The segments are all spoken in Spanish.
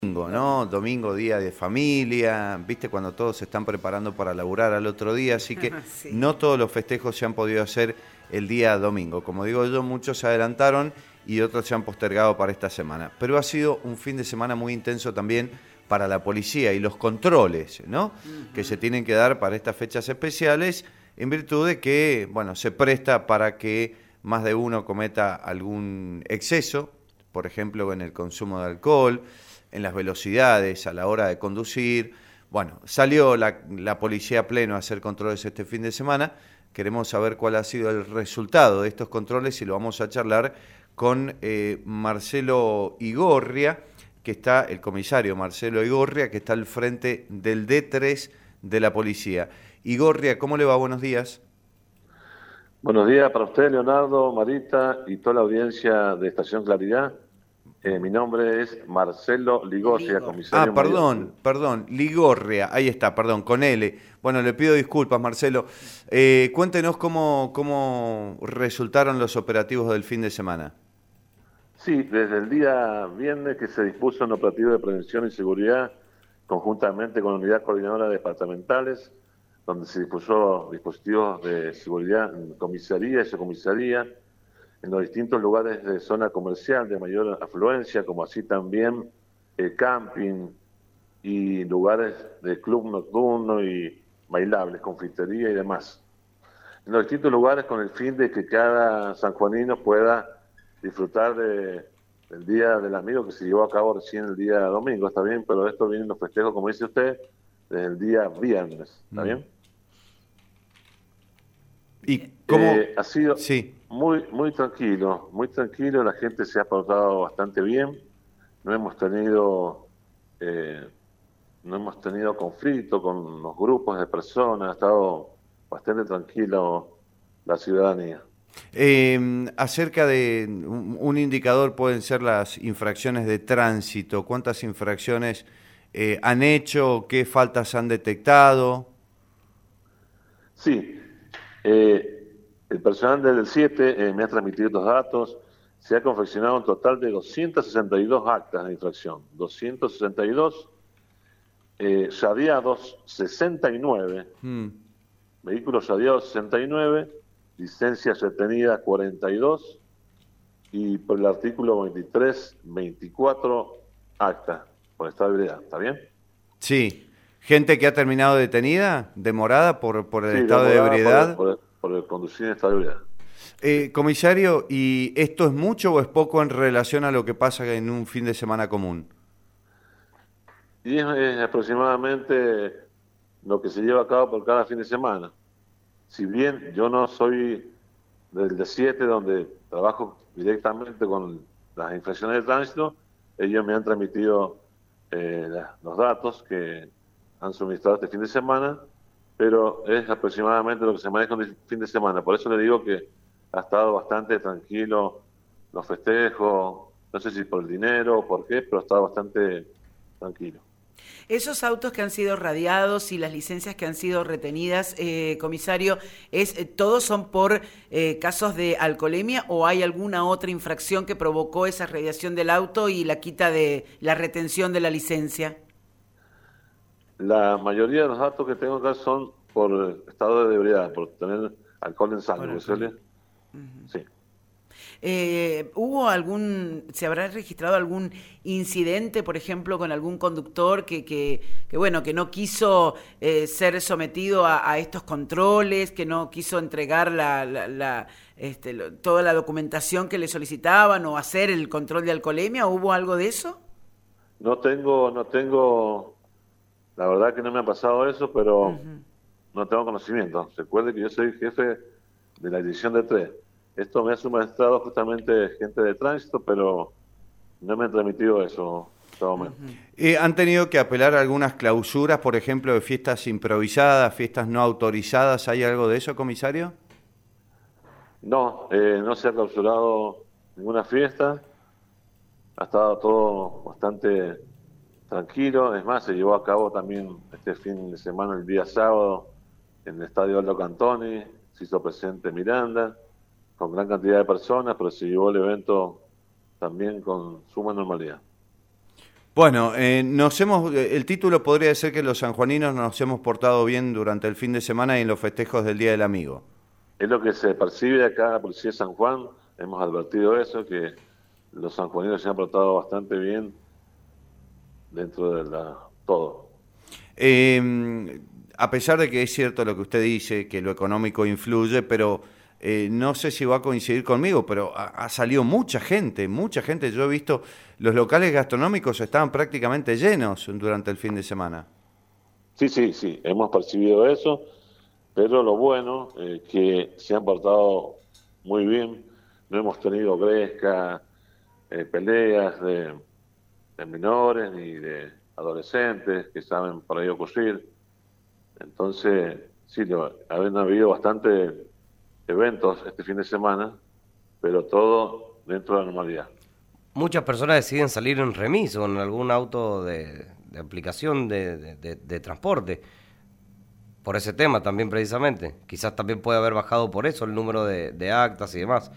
Domingo, ¿no? Domingo, día de familia, viste cuando todos se están preparando para laburar al otro día, así que Sí. no todos los festejos se han podido hacer el día domingo. Como digo yo, muchos se adelantaron y otros se han postergado para esta semana. Pero ha sido un fin de semana muy intenso también para la policía y los controles, ¿no? Que se tienen que dar para estas fechas especiales en virtud de que, bueno, se presta para que más de uno cometa algún exceso, por ejemplo, en el consumo de alcohol, en las velocidades, a la hora de conducir. Bueno, salió la policía a pleno a hacer controles este fin de semana. Queremos saber cuál ha sido el resultado de estos controles y lo vamos a charlar con Marcelo Igorria, que está, el comisario Marcelo Igorria, que está al frente del D3 de la policía. Igorria, ¿cómo le va? Buenos días. Buenos días para usted, Leonardo, Marita y toda la audiencia de Estación Claridad. Mi nombre es Marcelo Ligorria, comisario mayor. Perdón, Ligorria, ahí está, perdón, con L. Bueno, le pido disculpas, Marcelo. Cuéntenos cómo resultaron los operativos del fin de semana. Sí, desde el día viernes que se dispuso un operativo de prevención y seguridad conjuntamente con la Unidad Coordinadora Departamentales, donde se dispuso dispositivos de seguridad en comisaría y subcomisaría, en los distintos lugares de zona comercial de mayor afluencia, como así también camping y lugares de club nocturno y bailables, confitería y demás. En los distintos lugares con el fin de que cada sanjuanino pueda disfrutar del Día del Amigo que se llevó a cabo recién el día domingo, ¿está bien? Pero esto viene en los festejos, como dice usted, desde el día viernes, ¿está bien? ¿Y cómo? Ha sido Sí. muy tranquilo, la gente se ha portado bastante bien, no hemos tenido conflicto con los grupos de personas, ha estado bastante tranquilo la ciudadanía. Acerca de un indicador pueden ser las infracciones de tránsito. ¿Cuántas infracciones han hecho? ¿Qué faltas han detectado? Sí, el personal del 7 me ha transmitido estos datos. Se ha confeccionado un total de 262 actas de infracción, 262, radiados 69, vehículos radiados 69, licencias retenidas 42 y por el artículo 23, 24 actas por estado de ebriedad, ¿está bien? Sí. ¿Gente que ha terminado detenida, demorada por el Sí, estado de ebriedad? por el conducir en estado de ebriedad. Comisario, ¿y esto es mucho o es poco en relación a lo que pasa en un fin de semana común? Y es aproximadamente lo que se lleva a cabo por cada fin de semana. Si bien yo no soy del D7, donde trabajo directamente con las infracciones de tránsito, ellos me han transmitido los datos que han suministrado este fin de semana, pero es aproximadamente lo que se maneja en el fin de semana. Por eso le digo que ha estado bastante tranquilo los festejos, no sé si por el dinero o por qué, pero ha estado bastante tranquilo. Esos autos que han sido radiados y las licencias que han sido retenidas, comisario, ¿todos son por casos de alcoholemia o hay alguna otra infracción que provocó esa radiación del auto y la quita de la retención de la licencia? La mayoría de los datos que tengo acá son por estado de ebriedad, por tener alcohol en sangre. Sí. ¿Se habrá registrado algún incidente, por ejemplo, con algún conductor que no quiso ser sometido a estos controles, que no quiso entregar toda la documentación que le solicitaban o hacer el control de alcoholemia? ¿Hubo algo de eso? No tengo, la verdad que no me ha pasado eso, pero no tengo conocimiento. Recuerde que yo soy jefe de la división de 3. Esto me ha suministrado justamente gente de tránsito, pero no me han transmitido eso hasta el momento. ¿Han tenido que apelar a algunas clausuras, por ejemplo, de fiestas improvisadas, fiestas no autorizadas? ¿Hay algo de eso, comisario? No, no se ha clausurado ninguna fiesta. Ha estado todo bastante tranquilo. Es más, se llevó a cabo también este fin de semana, el día sábado, en el estadio Aldo Cantoni. Se hizo presente Miranda, con gran cantidad de personas, pero se llevó el evento también con suma normalidad. Bueno, el título podría ser que los sanjuaninos nos hemos portado bien durante el fin de semana y en los festejos del Día del Amigo. Es lo que se percibe acá en la Policía de San Juan. Hemos advertido eso, que los sanjuaninos se han portado bastante bien dentro de todo. A pesar de que es cierto lo que usted dice, que lo económico influye, pero no sé si va a coincidir conmigo, pero ha salido mucha gente. Yo he visto los locales gastronómicos estaban prácticamente llenos durante el fin de semana. Sí, hemos percibido eso, pero lo bueno es que se han portado muy bien. No hemos tenido gresca, peleas de menores ni de adolescentes que saben por ahí ocurrir. Entonces, sí, han habido bastantes eventos este fin de semana, pero todo dentro de la normalidad. Muchas personas deciden salir en remis o en algún auto de aplicación de transporte, por ese tema también precisamente. Quizás también puede haber bajado por eso el número de actas y demás.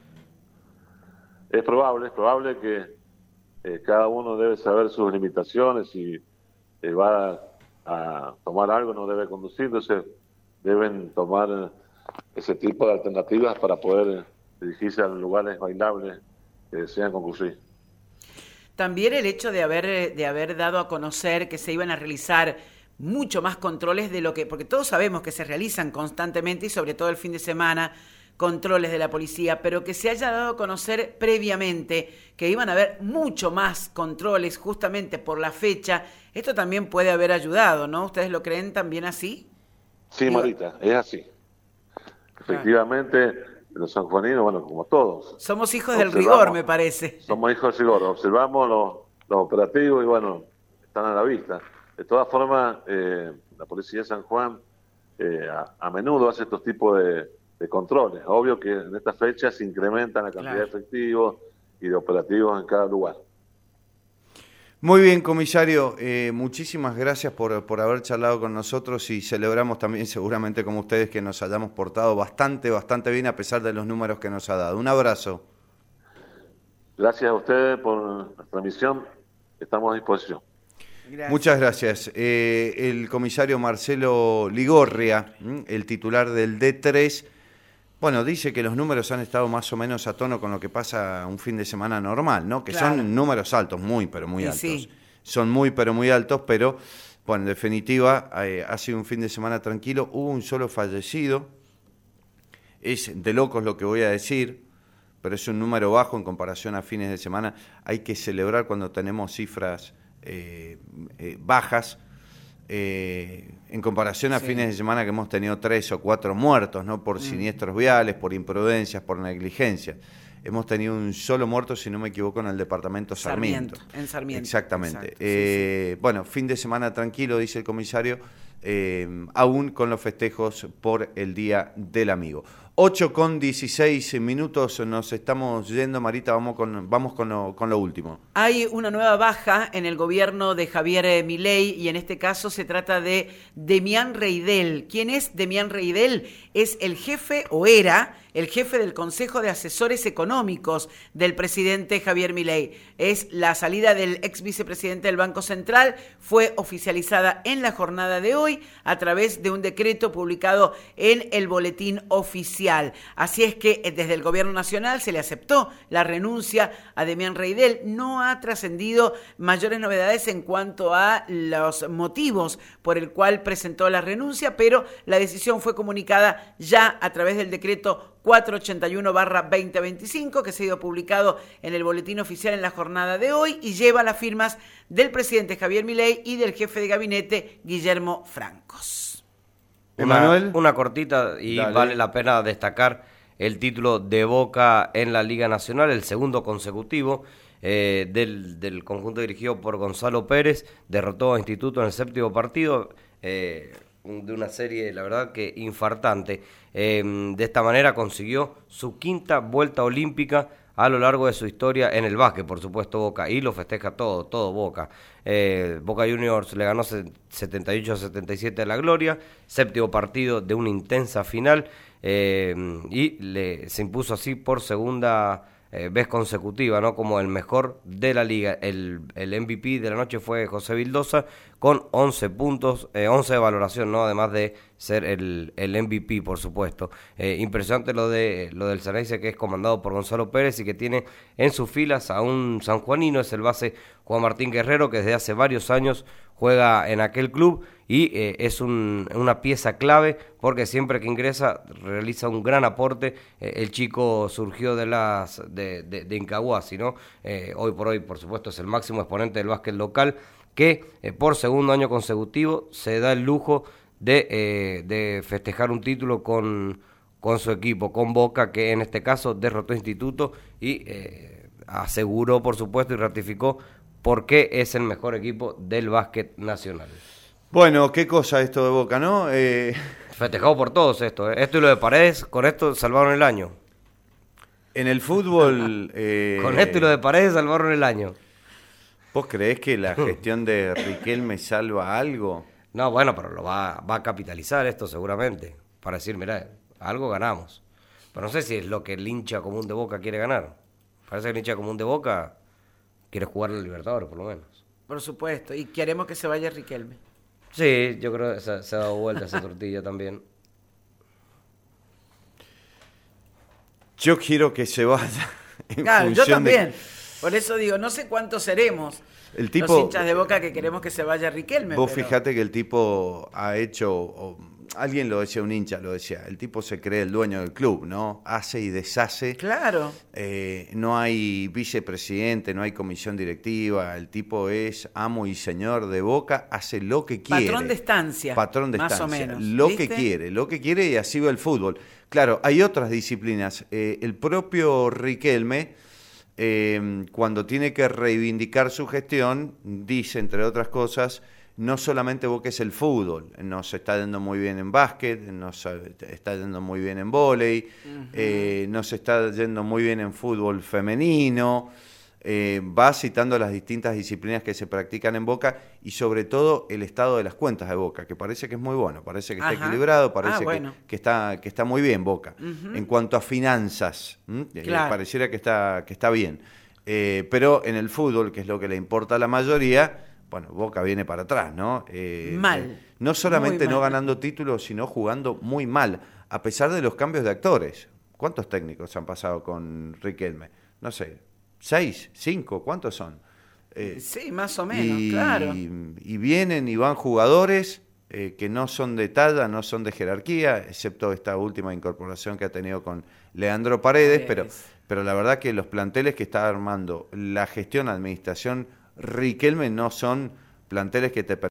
Es probable que cada uno debe saber sus limitaciones y va a tomar algo, no debe conducir, entonces deben tomar ese tipo de alternativas para poder dirigirse a los lugares bailables que desean concurrir. También el hecho de haber dado a conocer que se iban a realizar mucho más controles de lo que, porque todos sabemos que se realizan constantemente y sobre todo el fin de semana, controles de la policía, pero que se haya dado a conocer previamente que iban a haber mucho más controles justamente por la fecha, esto también puede haber ayudado, ¿no? ¿Ustedes lo creen también así? Sí, Marita, es así. Efectivamente, los sanjuaninos, bueno, como todos. Somos hijos del rigor, me parece. Somos hijos del rigor, observamos los operativos y bueno, están a la vista. De todas formas, la Policía de San Juan a menudo hace estos tipos de controles. Obvio que en esta fecha se incrementan la cantidad de efectivos y de operativos en cada lugar. Muy bien, comisario, muchísimas gracias por haber charlado con nosotros y celebramos también seguramente como ustedes que nos hayamos portado bastante bien a pesar de los números que nos ha dado. Un abrazo. Gracias a ustedes por la transmisión, estamos a disposición. Gracias. Muchas gracias. El comisario Marcelo Ligorria, el titular del D3, bueno, dice que los números han estado más o menos a tono con lo que pasa un fin de semana normal, ¿no? Que claro, son números altos, muy altos. Sí. Son muy altos, pero, bueno, en definitiva, ha sido un fin de semana tranquilo. Hubo un solo fallecido. Es de locos lo que voy a decir, pero es un número bajo en comparación a fines de semana. Hay que celebrar cuando tenemos cifras bajas. En comparación a fines de semana que hemos tenido 3 o 4 muertos, ¿no? Por siniestros viales, por imprudencias, por negligencia. Hemos tenido un solo muerto, si no me equivoco, en el departamento Sarmiento. En Sarmiento. Exactamente. Exacto, bueno, fin de semana tranquilo, dice el comisario, aún con los festejos por el Día del Amigo. 8:16 nos estamos yendo, Marita, vamos con lo último. Hay una nueva baja en el gobierno de Javier Milei y en este caso se trata de Demián Reydel. ¿Quién es Demián Reydel? Es el jefe, o era el jefe del Consejo de Asesores Económicos del presidente Javier Milei. Es la salida del ex vicepresidente del Banco Central, fue oficializada en la jornada de hoy a través de un decreto publicado en el Boletín Oficial. Así es que desde el Gobierno Nacional se le aceptó la renuncia a Demián Reydel. No ha trascendido mayores novedades en cuanto a los motivos por el cual presentó la renuncia, pero la decisión fue comunicada ya a través del decreto 481/2025, que se ha ido publicado en el Boletín Oficial en la jornada de hoy y lleva las firmas del presidente Javier Milei y del jefe de gabinete Guillermo Francos. Una cortita y dale. Vale la pena destacar el título de Boca en la Liga Nacional, el segundo consecutivo del conjunto dirigido por Gonzalo Pérez. Derrotó a Instituto en el 7º partido de una serie, la verdad que infartante. De esta manera consiguió su 5ª vuelta olímpica a lo largo de su historia en el básquet, por supuesto Boca, y lo festeja todo Boca. Boca Juniors le ganó 78-77 a la Gloria, 7º partido de una intensa final, y se impuso así por segunda vez consecutiva, ¿no? Como el mejor de la liga. El MVP de la noche fue José Vildosa con 11 puntos, 11 de valoración, ¿no? Además de ser el MVP, por supuesto. Impresionante lo del Xeneize, que es comandado por Gonzalo Pérez y que tiene en sus filas a un sanjuanino, es el base Juan Martín Guerrero, que desde hace varios años juega en aquel club y es una pieza clave porque siempre que ingresa realiza un gran aporte. El chico surgió de Incahuasi, ¿no? Hoy por hoy, por supuesto, es el máximo exponente del básquet local que por segundo año consecutivo se da el lujo de festejar un título con su equipo, con Boca, que en este caso derrotó a Instituto y aseguró, por supuesto, y ratificó por qué es el mejor equipo del básquet nacional. Bueno, qué cosa esto de Boca, ¿no? Festejado por todos esto. Esto y lo de Paredes, con esto salvaron el año. En el fútbol... Con esto y lo de Paredes salvaron el año. ¿Vos creés que la gestión de Riquelme salva algo? No, bueno, pero lo va a capitalizar esto seguramente. Para decir, mirá, algo ganamos. Pero no sé si es lo que el hincha común de Boca quiere ganar. Parece que el hincha común de Boca quiere jugar el Libertadores, por lo menos. Por supuesto, y queremos que se vaya Riquelme. Sí, yo creo que se ha dado vuelta esa tortilla también. Yo quiero que se vaya. Claro, yo también. Por eso digo, no sé cuántos seremos el tipo, los hinchas de Boca que queremos que se vaya Riquelme. Vos fíjate que el tipo ha hecho... alguien lo decía, un hincha lo decía, el tipo se cree el dueño del club, ¿no? Hace y deshace. Claro. No hay vicepresidente, no hay comisión directiva, el tipo es amo y señor de Boca, hace lo que quiere. Patrón de estancia. Patrón de más estancia. o menos. Lo ¿viste? que quiere y así va el fútbol. Claro, hay otras disciplinas. El propio Riquelme, cuando tiene que reivindicar su gestión, dice, entre otras cosas, no solamente Boca es el fútbol, nos está yendo muy bien en básquet, nos está yendo muy bien en vóley, nos está yendo muy bien en fútbol femenino, va citando las distintas disciplinas que se practican en Boca y sobre todo el estado de las cuentas de Boca, que parece que es muy bueno, parece que está equilibrado, parece que está muy bien Boca. En cuanto a finanzas, claro. Pareciera que está bien. Pero en el fútbol, que es lo que le importa a la mayoría... Bueno, Boca viene para atrás, ¿no? Mal. No solamente no ganando títulos, sino jugando muy mal, a pesar de los cambios de actores. ¿Cuántos técnicos han pasado con Riquelme? No sé, 6, 5, ¿cuántos son? Sí, más o menos, claro. Y vienen y van jugadores que no son de talla, no son de jerarquía, excepto esta última incorporación que ha tenido con Leandro Paredes, pero la verdad que los planteles que está armando la gestión, administración, Riquelme no son planteles que te